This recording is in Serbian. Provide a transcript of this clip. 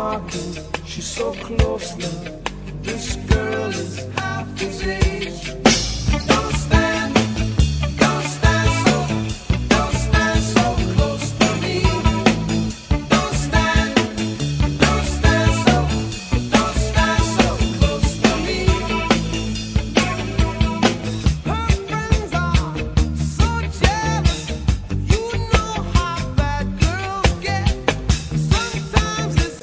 walking, she's so close now. This girl is half his age.